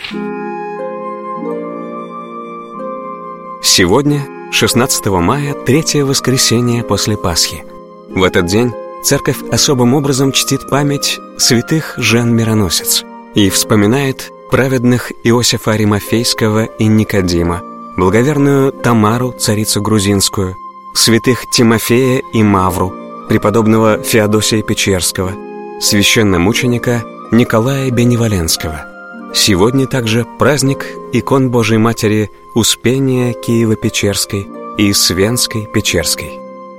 Сегодня, 16 мая, третье воскресенье после Пасхи. В этот день Церковь особым образом чтит память святых жен-мироносец и вспоминает праведных Иосифа Аримафейского и Никодима, благоверную Тамару, царицу грузинскую, святых Тимофея и Мавру, преподобного Феодосия Печерского, священномученика Николая Беневоленского. Сегодня также праздник икон Божией Матери Успения Киево-Печерской и Свенской-Печерской.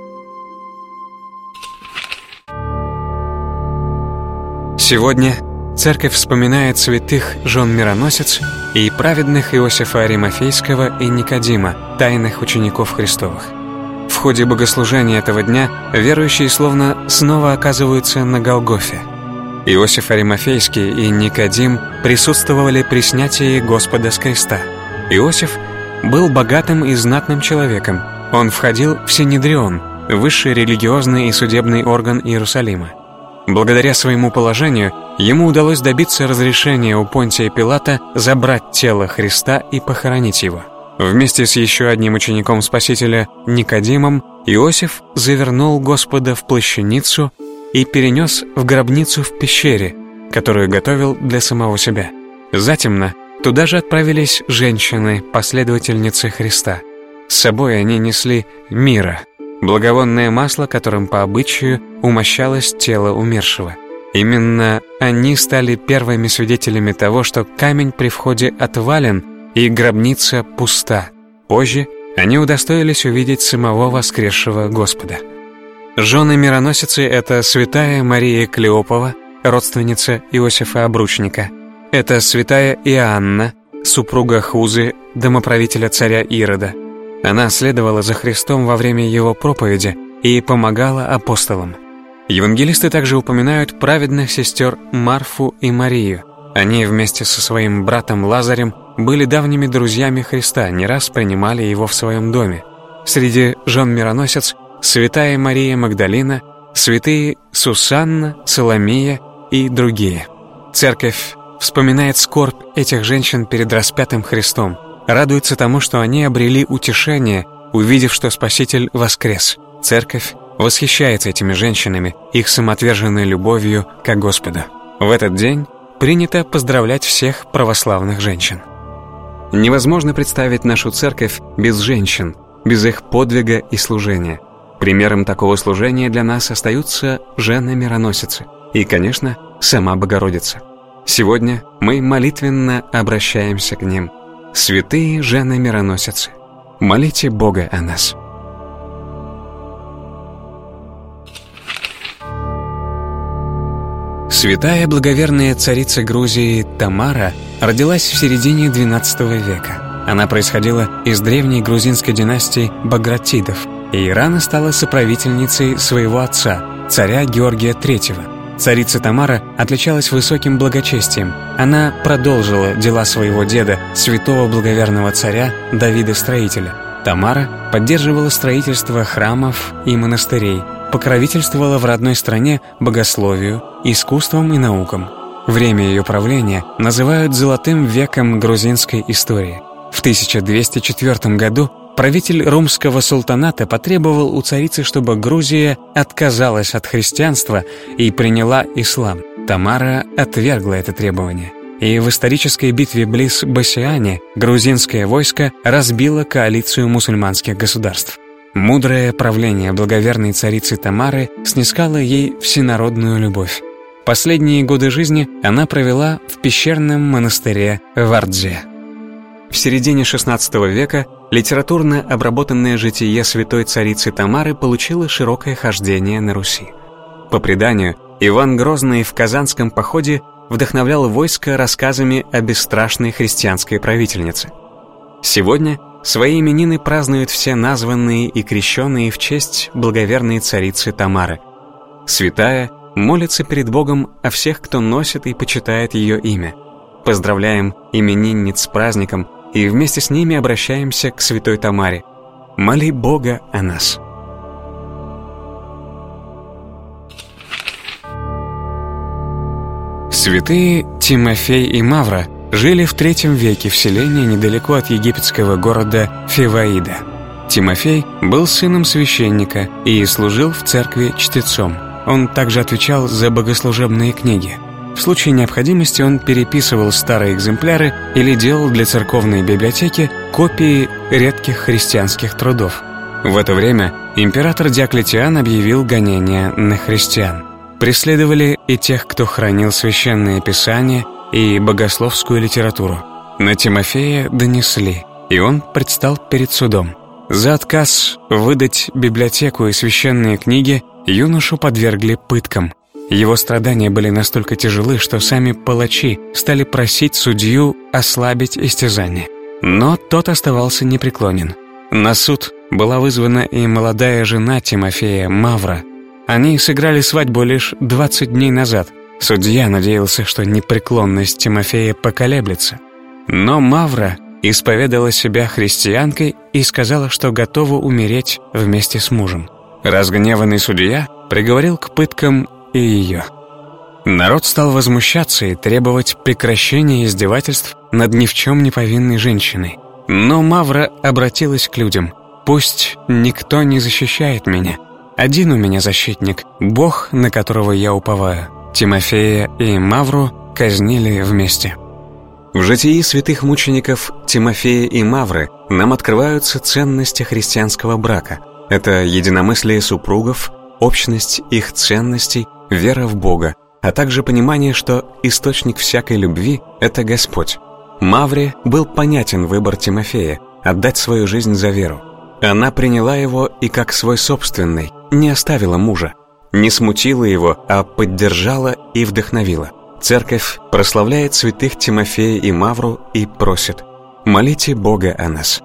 Сегодня Церковь вспоминает святых жен-мироносец и праведных Иосифа Аримафейского и Никодима, тайных учеников Христовых. В ходе богослужения этого дня верующие словно снова оказываются на Голгофе. Иосиф Аримафейский и Никодим присутствовали при снятии Господа с креста. Иосиф был богатым и знатным человеком. Он входил в Синедрион, высший религиозный и судебный орган Иерусалима. Благодаря своему положению ему удалось добиться разрешения у Понтия Пилата забрать тело Христа и похоронить его. Вместе с еще одним учеником Спасителя, Никодимом, Иосиф завернул Господа в плащаницу и перенес в гробницу в пещере, которую готовил для самого себя. Затемно туда же отправились женщины, последовательницы Христа. С собой они несли мирра, благовонное масло, которым по обычаю умощалось тело умершего. Именно они стали первыми свидетелями того, что камень при входе отвален и гробница пуста. Позже они удостоились увидеть самого воскресшего Господа. Жены-мироносицы — это святая Мария Клеопова, родственница Иосифа Обручника. Это святая Иоанна, супруга Хузы, домоправителя царя Ирода. Она следовала за Христом во время его проповеди и помогала апостолам. Евангелисты также упоминают праведных сестер Марфу и Марию. Они вместе со своим братом Лазарем были давними друзьями Христа, не раз принимали его в своем доме. Среди жен-мироносец святая Мария Магдалина, святые Сусанна, Соломия и другие. Церковь вспоминает скорбь этих женщин перед распятым Христом, радуется тому, что они обрели утешение, увидев, что Спаситель воскрес. Церковь восхищается этими женщинами, их самоотверженной любовью к Господу. В этот день принято поздравлять всех православных женщин. Невозможно представить нашу церковь без женщин, без их подвига и служения. Примером такого служения для нас остаются жены-мироносицы и, конечно, сама Богородица. Сегодня мы молитвенно обращаемся к ним. Святые жены-мироносицы, молите Бога о нас. Святая благоверная царица Грузии Тамара родилась в середине XII века. Она происходила из древней грузинской династии Багратидов и рано стала соправительницей своего отца, царя Георгия III. Царица Тамара отличалась высоким благочестием. Она продолжила дела своего деда, святого благоверного царя Давида Строителя. Тамара поддерживала строительство храмов и монастырей, покровительствовала в родной стране богословию, искусствам и наукам. Время ее правления называют «золотым веком грузинской истории». В 1204 году правитель румского султаната потребовал у царицы, чтобы Грузия отказалась от христианства и приняла ислам. Тамара отвергла это требование. И в исторической битве близ Басиани грузинское войско разбило коалицию мусульманских государств. Мудрое правление благоверной царицы Тамары снискало ей всенародную любовь. Последние годы жизни она провела в пещерном монастыре в Ардзе. В середине XVI века литературно обработанное житие святой царицы Тамары получило широкое хождение на Руси. По преданию, Иван Грозный в Казанском походе вдохновлял войско рассказами о бесстрашной христианской правительнице. Сегодня свои именины празднуют все названные и крещенные в честь благоверной царицы Тамары. Святая молится перед Богом о всех, кто носит и почитает ее имя. Поздравляем именинниц с праздником и вместе с ними обращаемся к святой Тамаре. Моли Бога о нас. Святые Тимофей и Мавра жили в III веке в селении недалеко от египетского города Фиваида. Тимофей был сыном священника и служил в церкви чтецом. Он также отвечал за богослужебные книги. В случае необходимости он переписывал старые экземпляры или делал для церковной библиотеки копии редких христианских трудов. В это время император Диоклетиан объявил гонения на христиан. Преследовали и тех, кто хранил священное писание и богословскую литературу. На Тимофея донесли, и он предстал перед судом. За отказ выдать библиотеку и священные книги юношу подвергли пыткам. Его страдания были настолько тяжелы, что сами палачи стали просить судью ослабить истязание. Но тот оставался непреклонен. На суд была вызвана и молодая жена Тимофея, Мавра. Они сыграли свадьбу лишь 20 дней назад. Судья надеялся, что непреклонность Тимофея поколеблется. Но Мавра исповедала себя христианкой и сказала, что готова умереть вместе с мужем. Разгневанный судья приговорил к пыткам и ее. Народ стал возмущаться и требовать прекращения издевательств над ни в чем не повинной женщиной. Но Мавра обратилась к людям: «Пусть никто не защищает меня. Один у меня защитник, Бог, на которого я уповаю». Тимофея и Мавру казнили вместе. В житии святых мучеников Тимофея и Мавры нам открываются ценности христианского брака. Это единомыслие супругов, общность их ценностей, вера в Бога, а также понимание, что источник всякой любви – это Господь. Мавре был понятен выбор Тимофея – отдать свою жизнь за веру. Она приняла его и как свой собственный, не оставила мужа, не смутила его, а поддержала и вдохновила. Церковь прославляет святых Тимофея и Мавру и просит: молите Бога о нас.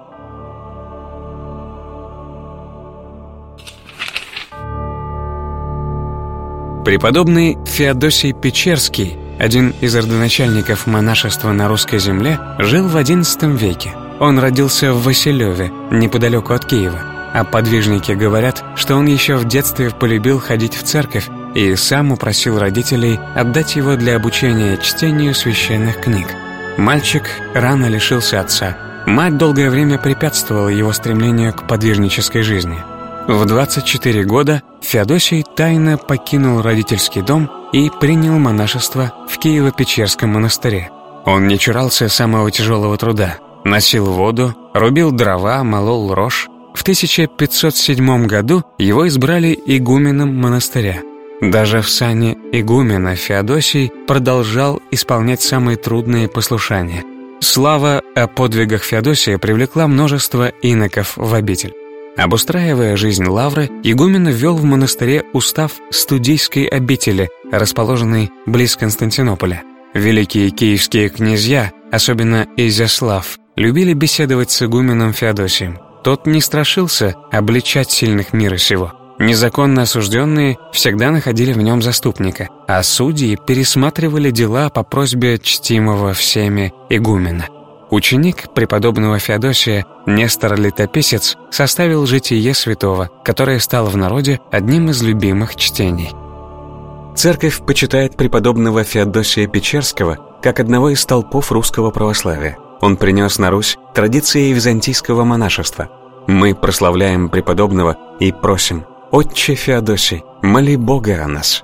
Преподобный Феодосий Печерский, один из родоначальников монашества на русской земле, жил в XI веке. Он родился в Василеве, неподалеку от Киева. А подвижники говорят, что он еще в детстве полюбил ходить в церковь и сам упросил родителей отдать его для обучения чтению священных книг. Мальчик рано лишился отца. Мать долгое время препятствовала его стремлению к подвижнической жизни. В 24 года Феодосий тайно покинул родительский дом и принял монашество в Киево-Печерском монастыре. Он не чурался самого тяжелого труда. Носил воду, рубил дрова, молол рожь. В 1507 году его избрали игуменом монастыря. Даже в сане игумена Феодосий продолжал исполнять самые трудные послушания. Слава о подвигах Феодосия привлекла множество иноков в обитель. Обустраивая жизнь лавры, игумен ввел в монастыре устав студийской обители, расположенной близ Константинополя. Великие киевские князья, особенно Изяслав, любили беседовать с игуменом Феодосием. Тот не страшился обличать сильных мира сего. Незаконно осужденные всегда находили в нем заступника, а судьи пересматривали дела по просьбе чтимого всеми игумена. Ученик преподобного Феодосия, Нестор Летописец, составил житие святого, которое стало в народе одним из любимых чтений. Церковь почитает преподобного Феодосия Печерского как одного из столпов русского православия. Он принес на Русь традиции византийского монашества. Мы прославляем преподобного и просим: «Отче Феодосий, моли Бога о нас».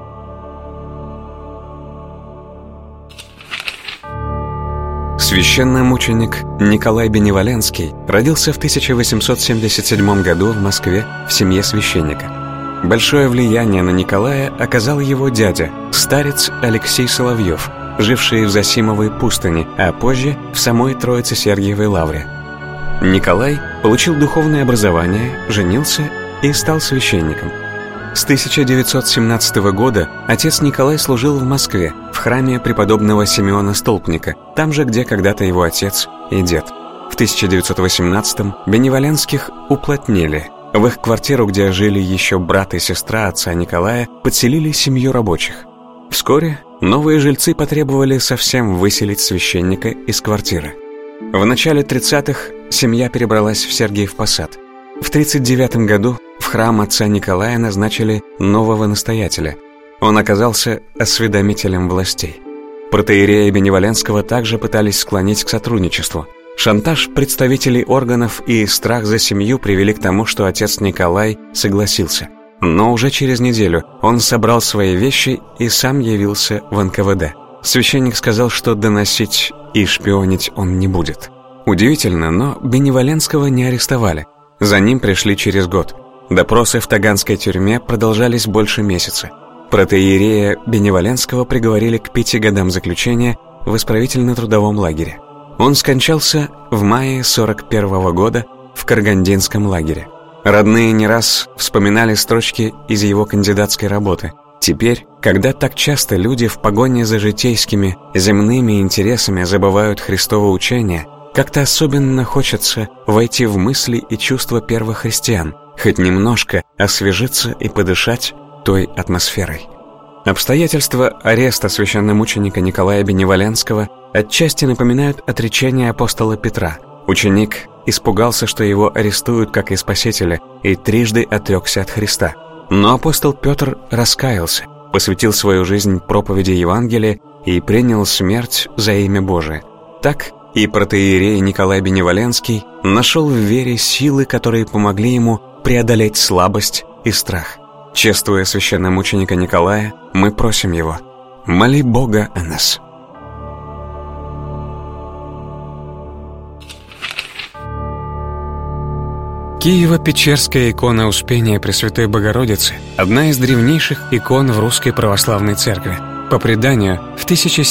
Священномученик Николай Беневоленский родился в 1877 году в Москве в семье священника. Большое влияние на Николая оказал его дядя, старец Алексей Соловьев, живший в Зосимовой пустыне, а позже в самой Троице-Сергиевой лавре. Николай получил духовное образование, женился и стал священником. С 1917 года отец Николай служил в Москве, в храме преподобного Симеона Столпника, там же, где когда-то его отец и дед. В 1918-м Беневоленских уплотнили. В их квартиру, где жили еще брат и сестра отца Николая, подселили семью рабочих. Вскоре новые жильцы потребовали совсем выселить священника из квартиры. В начале 30-х семья перебралась в Сергиев Посад. В 1939 году в храм отца Николая назначили нового настоятеля. Он оказался осведомителем властей. Протоиерея Беневоленского также пытались склонить к сотрудничеству. Шантаж представителей органов и страх за семью привели к тому, что отец Николай согласился. Но уже через неделю он собрал свои вещи и сам явился в НКВД. Священник сказал, что доносить и шпионить он не будет. Удивительно, но Беневоленского не арестовали. За ним пришли через год. Допросы в таганской тюрьме продолжались больше месяца. Протоиерея Беневоленского приговорили к 5 годам заключения в исправительно-трудовом лагере. Он скончался в мае 41 года в Каргандинском лагере. Родные не раз вспоминали строчки из его кандидатской работы. Теперь, когда так часто люди в погоне за житейскими, земными интересами забывают Христово учение, как-то особенно хочется войти в мысли и чувства первых христиан, хоть немножко освежиться и подышать той атмосферой. Обстоятельства ареста священномученика Николая Беневоленского отчасти напоминают отречение апостола Петра. Ученик испугался, что его арестуют как и Спасителя, и трижды отрекся от Христа. Но апостол Петр раскаялся, посвятил свою жизнь проповеди Евангелия и принял смерть за имя Божие. Так и протоиерей Николай Беневоленский нашел в вере силы, которые помогли ему преодолеть слабость и страх. Чествуя священномученика Николая, мы просим его: моли Бога о нас. Киево-Печерская икона Успения Пресвятой Богородицы – одна из древнейших икон в Русской Православной Церкви. По преданию, в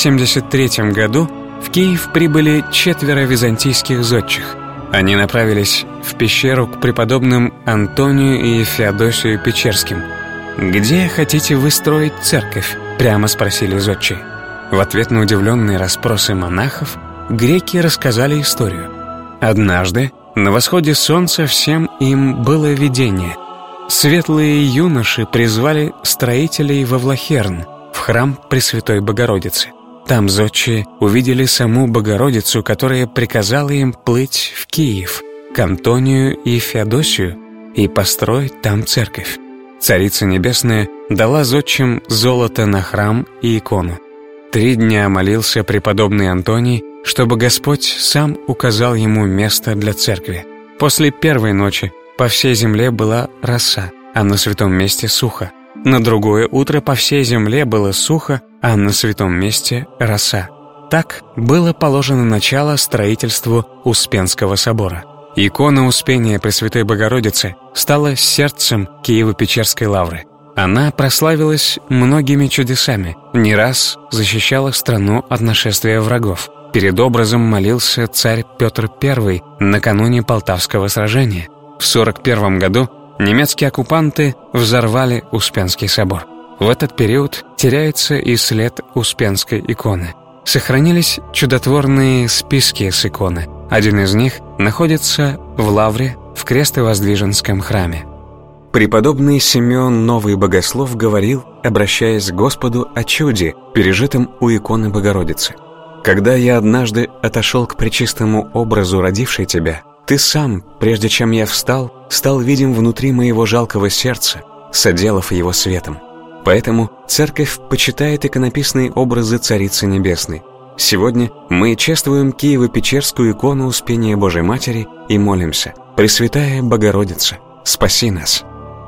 1073 году в Киев прибыли 4 византийских зодчих. Они направились в пещеру к преподобным Антонию и Феодосию Печерским. «Где хотите вы строить церковь?» – прямо спросили зодчие. В ответ на удивленные расспросы монахов греки рассказали историю. Однажды на восходе солнца всем им было видение. Светлые юноши призвали строителей во Влахерн, в храм Пресвятой Богородицы. Там зодчие увидели саму Богородицу, которая приказала им плыть в Киев, к Антонию и Феодосию, и построить там церковь. Царица Небесная дала зодчим золото на храм и икону. 3 дня молился преподобный Антоний, чтобы Господь сам указал ему место для церкви. После первой ночи по всей земле была роса, а на святом месте сухо. На другое утро по всей земле было сухо, а на святом месте роса. Так было положено начало строительству Успенского собора. Икона Успения Пресвятой Богородицы стала сердцем Киево-Печерской лавры. Она прославилась многими чудесами, не раз защищала страну от нашествия врагов. Перед образом молился царь Петр I накануне Полтавского сражения. В 1941 году немецкие оккупанты взорвали Успенский собор. В этот период теряется и след Успенской иконы. Сохранились чудотворные списки с иконы. Один из них находится в лавре в Крестовоздвиженском храме. Преподобный Симеон Новый Богослов говорил, обращаясь к Господу, о чуде, пережитом у иконы Богородицы. «Когда я однажды отошел к пречистому образу, родившей тебя, ты сам, прежде чем я встал, стал видим внутри моего жалкого сердца, соделав его светом. Поэтому церковь почитает иконописные образы Царицы Небесной. Сегодня мы чествуем Киево-Печерскую икону Успения Божией Матери и молимся: Пресвятая Богородица, спаси нас».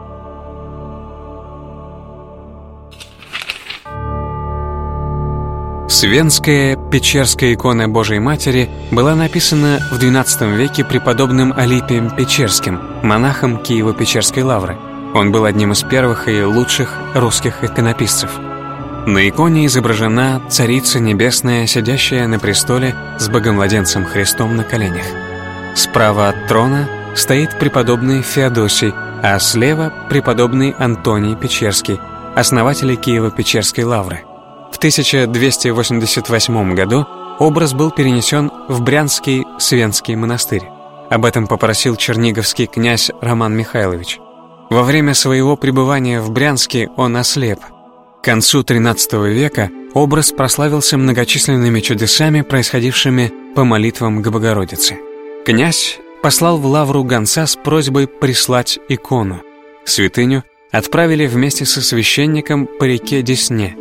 Свенская Печерская икона Божией Матери была написана в XII веке преподобным Алипием Печерским, монахом Киево-Печерской лавры. Он был одним из первых и лучших русских иконописцев. На иконе изображена Царица Небесная, сидящая на престоле с Богомладенцем Христом на коленях. Справа от трона стоит преподобный Феодосий, а слева преподобный Антоний Печерский, основатель Киево-Печерской лавры. В 1288 году образ был перенесен в Брянский Свенский монастырь. Об этом попросил черниговский князь Роман Михайлович. Во время своего пребывания в Брянске он ослеп. К концу XIII века образ прославился многочисленными чудесами, происходившими по молитвам к Богородице. Князь послал в лавру гонца с просьбой прислать икону. Святыню отправили вместе со священником по реке Десне.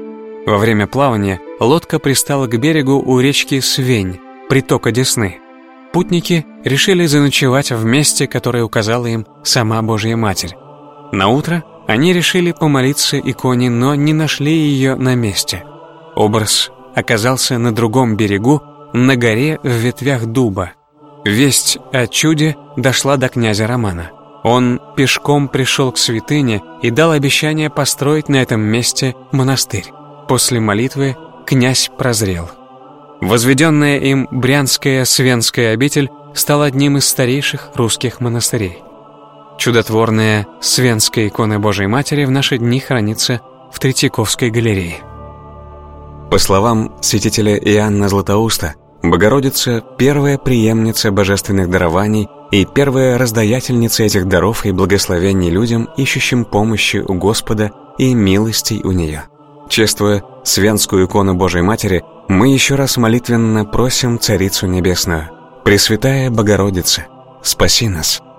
Во время плавания лодка пристала к берегу у речки Свень, притока Десны. Путники решили заночевать в месте, которое указала им сама Божья Матерь. Наутро они решили помолиться иконе, но не нашли ее на месте. Образ оказался на другом берегу, на горе в ветвях дуба. Весть о чуде дошла до князя Романа. Он пешком пришел к святыне и дал обещание построить на этом месте монастырь. После молитвы князь прозрел. Возведенная им Брянская Свенская обитель стала одним из старейших русских монастырей. Чудотворная Свенская икона Божией Матери в наши дни хранится в Третьяковской галерее. По словам святителя Иоанна Златоуста, Богородица – первая преемница божественных дарований и первая раздаятельница этих даров и благословений людям, ищущим помощи у Господа и милостей у нее. Чествуя Свенскую икону Божией Матери, мы еще раз молитвенно просим Царицу Небесную: «Пресвятая Богородица, спаси нас».